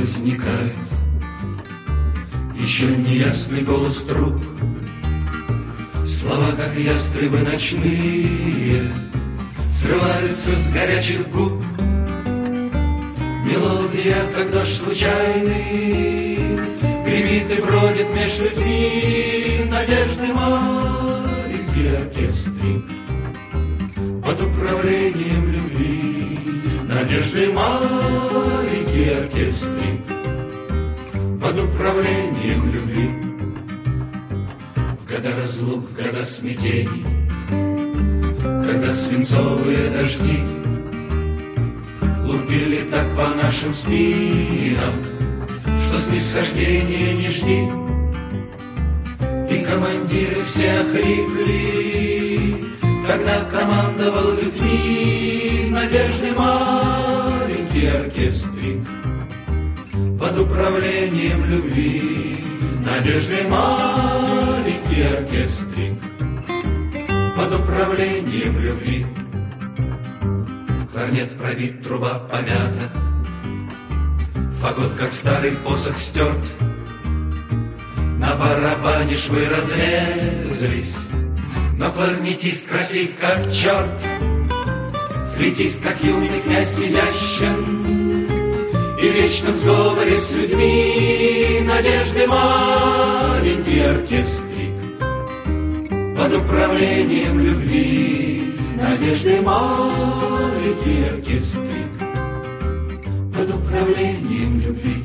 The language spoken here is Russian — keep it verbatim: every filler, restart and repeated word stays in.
возникает еще неясный голос труб. Слова, как ястребы ночные, срываются с горячих губ. Мелодия, как дождь случайный, гремит и бродит меж людьми. Надежды маленький оркестрик под управлением любви. Надежды маленький оркестрик под управлением любви. В года разлук, в года смятений, когда свинцовые дожди лупили так по нашим спинам, что снисхождения не жди. И командиры все охрипли, когда командовал людьми. Надежды маленький оркестрик под управлением любви. Надежды маленький оркестрик под управлением любви. Кларнет пробит, труба помята, фагот, как старый посох, стерт. На барабане швы разлезлись, но кларнетист красив, как черт. Флейтист, как юный князь, изящен и в вечном сговоре с людьми. Надежды маленький оркестрик под управлением любви. Надежды маленький оркестрик под управлением любви.